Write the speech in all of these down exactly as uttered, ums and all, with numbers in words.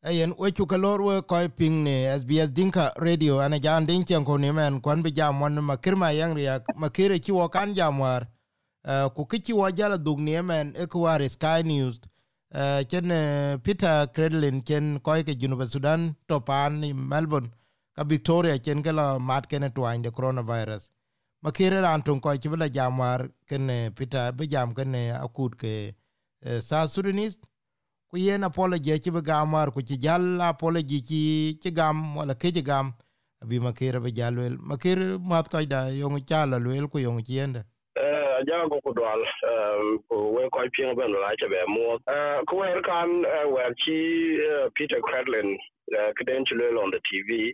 ayen we chu kalor we ko ping ne S B S Dinka radio ana jan den chen ko ne men kwan bi jam won makir ma yang riak makire chi wo kan jam war ku ki wo jala dug ne men e ko war Sky News ken Peter Credlin ken ko ke Junu Sudan to pan in Melbourne ka Victoria ken kala mat ken to inde coronavirus makire ran ton ko chi bla jam war ken Peter bi jam ken akut ke South Sudanese ku yen apology ci be gamar ku ci jall apology ci ci gam wala ke ci gam bi makira be jalwel makir mat ko da yong chala lwel ku yong ci yende eh ja go ko dwal ko we ko pien ben la ci be mo ko wer kan wer ci Peter Credlin credential on the T V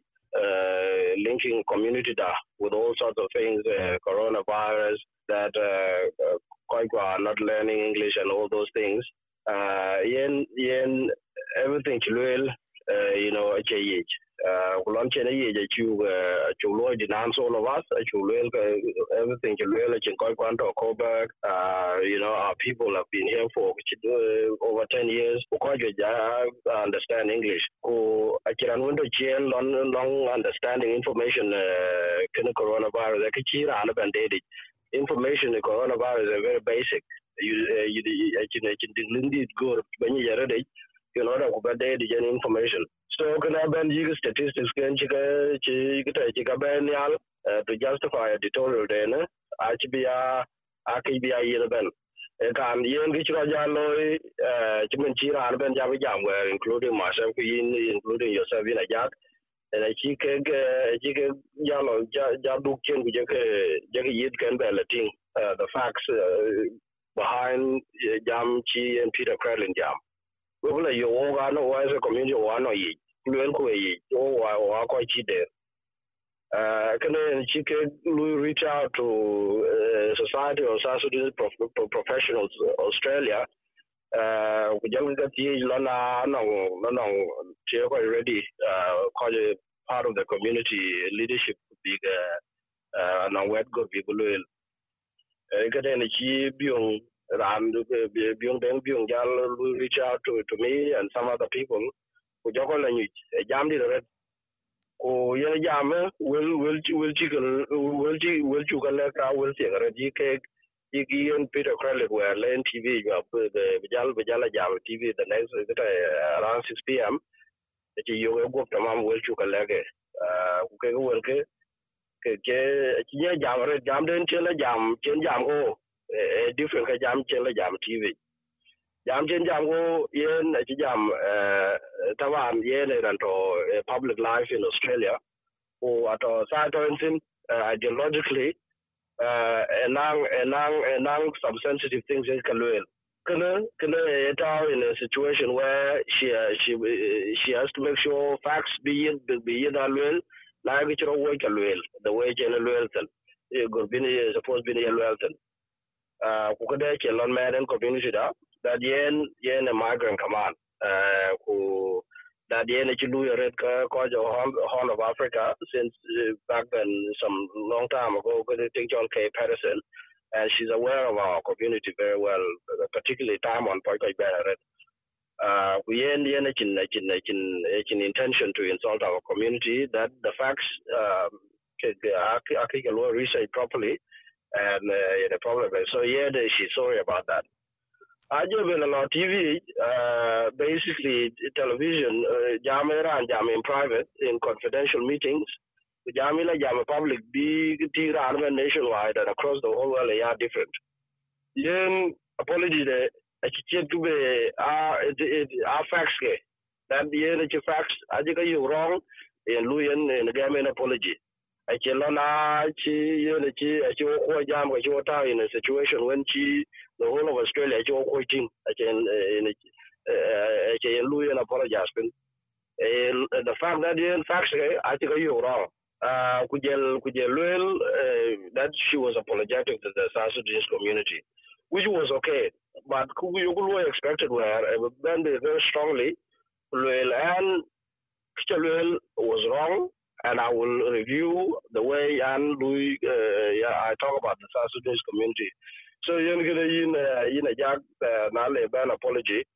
uh, linking community da with all sorts of things uh, coronavirus that uh, uh, are not learning English and all those things uh yen yen everything chluel uh, you know a change uh kulon chene ye chu chu lo denounce all of us chluel everything chluel chen koi kwanto cover uh you know our people have been here for uh, over ten years ko ja understand English ko akiran window chen long long understanding information uh kind of coronavirus ka chira an banded information the coronavirus is very basic you uh, you you can indeed go when you are ready you know that about the information so can I ban you statistics can chika chika chika ban yal to justify editorial then achbia akbia yel ban kan yen gichra jalo chimen chira ban jam jam where including myself including yourself in a jack and I chika chika jalo jadu chen gujake jake yit kan balating the facts uh, behind uh, Jam Chi and Peter Credlin Jam. We will you all know as a community one or ye, Luenco ye, or quite there. Uh, can you reach out to uh, society or South Sudanese prof- professionals, Australia? Uh, we just got the Lana, no, no, no, already, uh, call it part of the community leadership, big, uh, no, wet go people will. Kaden chi byung ram byung deng byung jal reach out to, to me and some other people ku joko la nyu jam di red ko ye jam will will will chi will chi will chu kala ka will chi red ji ke ji gi en Peter Credlin were len T V ya the jal jal jam T V the next around six p.m. ji yo go tamam will chu kala ke ku ke will ke ke ke jam re jam den chela jam chen jam ko different ka jam chela jam T V jam chen jam ko yen chi jam tawan yen ran to public life in Australia or at side in ideologically enang enang enang some sensitive things in kalwel kana kana eta in a situation where she she she has to make sure facts be in be in alwel like it's a way kalwel the way general welton go bin is supposed be in welton uh ku kada ke lon man community da that yen yen a migrant command uh ku that yen a chilu red ka ko jo horn of Africa since uh, back then some long time ago ko think John K Patterson and she's aware of our community very well particularly time on Point Better uh we yen yen a chin chin chin chin intention to insult our community that the facts um I think a lot research properly and uh, the problem is so yeah she's sorry about that I just been on T V uh basically television jamera and jam in private in confidential meetings jamila jam public big tira nationwide and across the whole world they are different then apology the actually to be uh our facts that the facts I think you wrong in Luyan in the game apology I can learn chi unity as you ko jam ko jota in a situation when chi the whole of Australia jo ko ting I can in I can Luyan apologize the fact that in facts I think you wrong uh kujel kujel that she was apologetic to the South Sudanese community which was okay but you could expected where then they very strongly and was wrong and I will review the way and Louis uh, yeah I talk about the South Sudanese community so you're gonna in in a jack uh, ban apology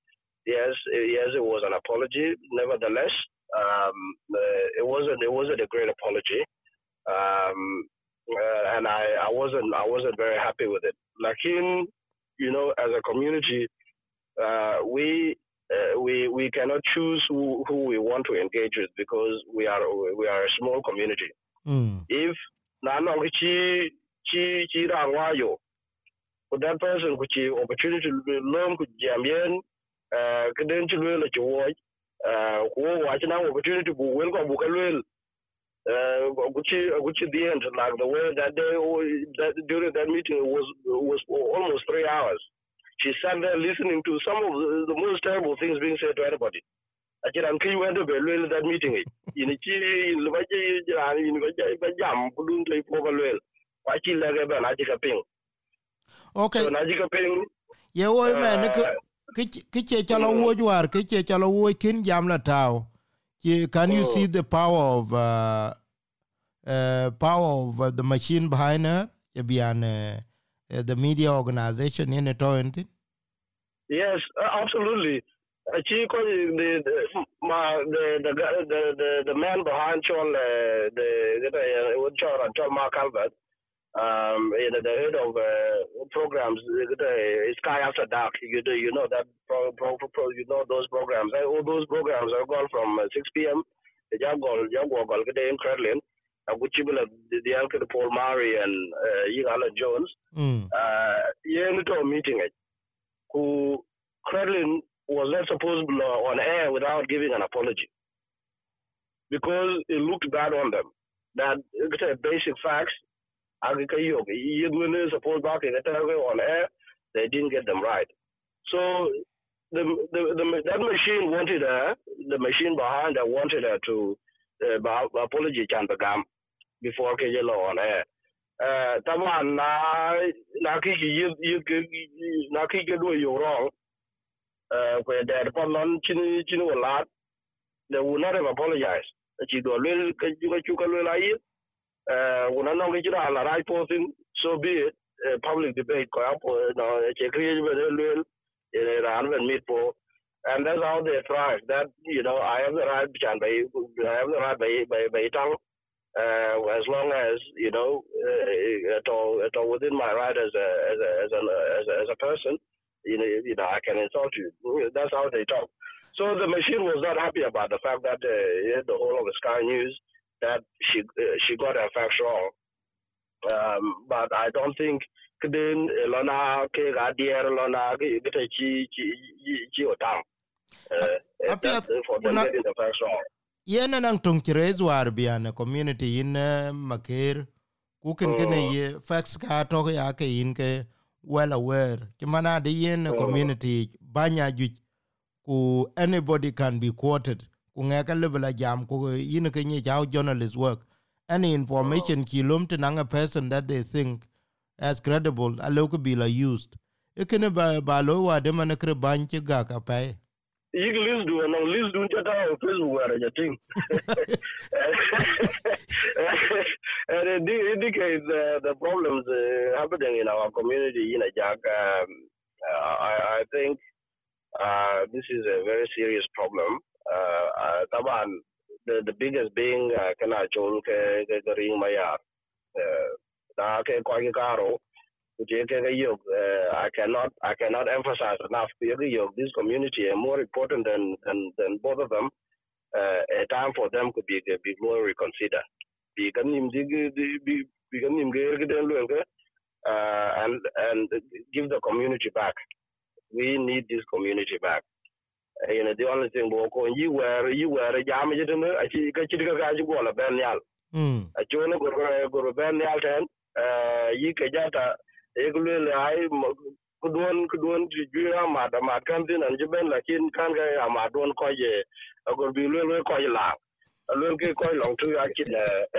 yes, yes, it was an apology. Nevertheless, um, uh, it wasn't it wasn't a great apology, um, uh, and I, I wasn't I wasn't very happy with it. Like in, you know, as a community, uh, we. Uh, we we cannot choose who, who we want to engage with because we are we are a small community. Mm. If Nanong chi chi chi rangwayo, for that person which opportunity to learn could jamien, uh, keden to learn at your watch, uh, who watch now opportunity to welcome Bukalwell, uh, which which the end like the way that day that during that meeting was was almost three hours. She sat there listening to some of the, the most terrible things being said to anybody. I said, I'm going to be that meeting. In a chi, in the jam, couldn't take over well. Why she like a Najika Ping? Okay. So Najika Ping. Yeah, oi man, kiche chala wo jwar, kiche chala wo kin jam la tao. Can you see the power of uh, uh, power of uh, the machine behind her? Behind uh, uh, the media organization in it or anything? Yes, uh, absolutely. Uh, the the the, my, the, the the the the man behind Chol uh, the the Chol Chol Mark Albert, um, you know, the head of uh, programs, the Sky After Dark. You do, you know that pro, pro, pro, you know those programs. All those programs are gone from uh, six p.m. The Jagol Jagol Galgade in Kremlin. Which will the the Uncle Paul Murray and uh, Alan Jones. Mm. Uh, yeah, into a meeting it. Who Kremlin was not supposed to be on air without giving an apology because it looked bad on them. That uh, basic facts, you supposed back on air, they didn't get them right. So the, the, the that machine wanted her, the machine behind her wanted her to uh, apology can begam before K J L on air. Uh, Taman na na kiki you you na kiki do you wrong. Uh, where they had upon chin chin a lot, they would not have apologized. That you do a little you can lie. Uh, when I know get on the right person, so be it. Uh, public debate, no, it's a creative little in meet for, and that's how they thrive. That you know, I have the right, I have the right by by by tongue. Uh, as long as you know, uh, at all, at all within my right as a as a as a as a, as a person, you know, you know, I can insult you. That's how they talk. So the machine was not happy about the fact that uh, the whole of the Sky News that she uh, she got her facts wrong. Um, but I don't think then Lona ke Gadier Lona get a chi chi chi for them getting the facts wrong. Yen nang tung chirez war bian community in Makir ku ken ken ye facts ka to ya ke in ke well aware kimana de yen community banya ju ku anybody can be quoted ku ngaka level jam ku yin ke ni how journalists work any information ki lum to nang a person that they think as credible a local be la used it can ba ba lo wa de man kre ban ci ga ka pay you can list do and list do just how Facebook where you think and it indicates uh, the problems uh, happening in our community in a jack um, uh, I, I think uh, this is a very serious problem uh, uh, taban the the biggest being kana chol ke ke ring maya na ke ko karo Uh, I cannot I cannot emphasize enough. This community are more important than than, than both of them. Uh, a time for them could be be more reconsider. Uh, and and give the community back. We need this community back. Uh, you know the only thing you were you were a jam it in a chica ben yal. A chona go ben yal ten uh you kajata egulele ai kudwon kudwon jira mada makantin anjiben lakin kan ga amadon ko je agor bi lele ko la lele ke ko long tu akin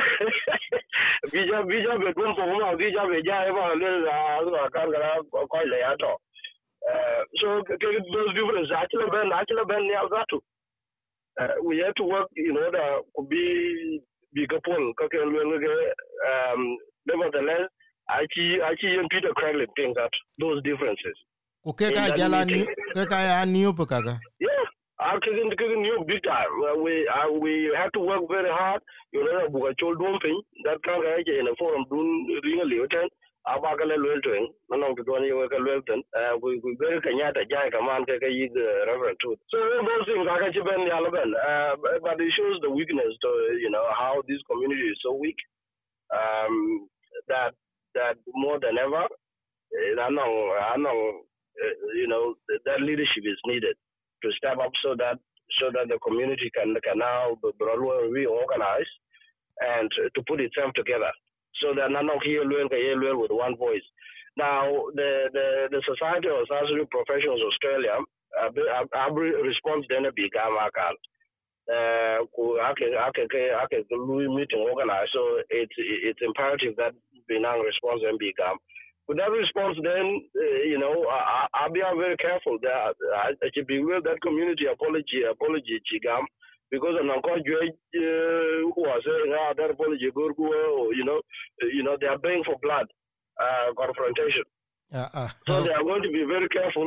bija bija be don ko ma bija be ja e ba lele a kan ga ko le ya to so those differences actually ben actually ben ya zatu we have to work in order to be be kapol ka ke lele um nevertheless I see, I see young Peter Craglin think that those differences. Ku ke ka jala ni ke ka ya new pe kaka. Yeah. Our kicking kicking new big time. Uh, we uh, we have to work very hard. You know, buka chol dumping that kind of in a forum doing ring a little. Abagale Lilton, none of the Donny Worker Lilton, we very Kenyatta, Jai Kaman, take a reverend too. So those things are actually been relevant, but it shows the weakness to, you know, how this community is so weak um, that that more than ever, I know, I know, you know, that leadership is needed to step up so that so that the community can can now reorganize and to put itself together. So that none of here learn with one voice. Now, the, the, the Society of Surgery Professionals Australia, uh, response then became Akal. Uh, I can I can I can meeting organized. So it's it's imperative that we now response and become. With that response, then uh, you know I, I'll be very careful that I, I should be with that community apology apology chigam. Because I'm not going to who are saying ah that apology good you know you know they are paying for blood uh, confrontation. Uh, uh, so okay. they are going to be very careful.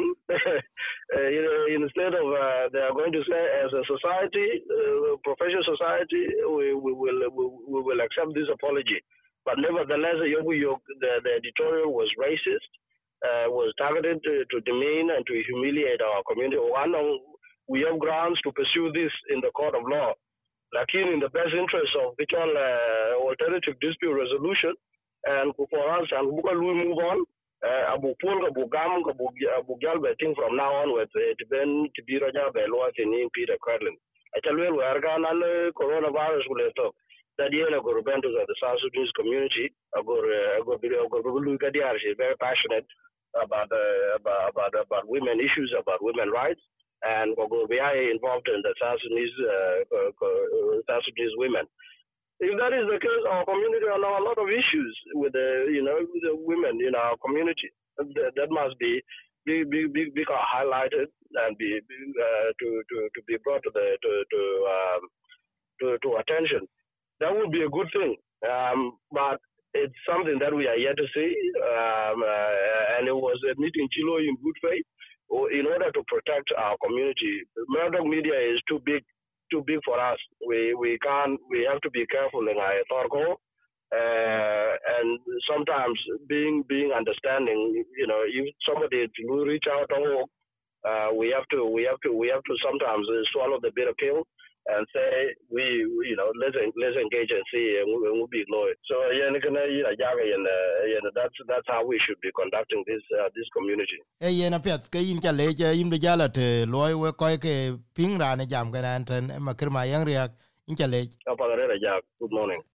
uh, you know, instead of uh, they are going to say as a society, uh, professional society, we, we will we, we will accept this apology. But nevertheless, the, the editorial was racist, uh, was targeted to, to demean and to humiliate our community. One we have grounds to pursue this in the court of law. Like in the best interest of which all uh, alternative dispute resolution, and for us, and we move on. Abu Pul, Abu Gam, Abu Galbeting from now on with it Ben to be Raja Belwas in Peter Cradlin. I tell you, we are going to coronavirus will talk. That year, I go to the South Sudanese community. I go to look at the She's very passionate about, uh, about, about, about women issues, about women rights. And we're going to be involved in the South Sudanese, uh, South Sudanese women. If that is the case, our community will have a lot of issues with the, you know, with the women in our community. That, that must be be be, be, be highlighted and be, be uh, to, to to be brought to the to to, um, to to attention. That would be a good thing. Um, but it's something that we are yet to see. Um, uh, and it was a meeting Chilo in good faith. In order to protect our community, Murdoch media is too big, too big for us. We we can't. We have to be careful in our authority, uh, and sometimes being being understanding. You know, if somebody will reach out to work, uh, we have to we have to we have to sometimes swallow the bitter pill and say we, we you know let's let's engage and see and we'll, we'll be loyal. So yeah, and that's that's how we should be conducting this uh, this community. Eh yena pet ke yin chale je yin de jala te loy we ko ke ping rane jam ganan ten makir ma yang riak in chale. Good morning.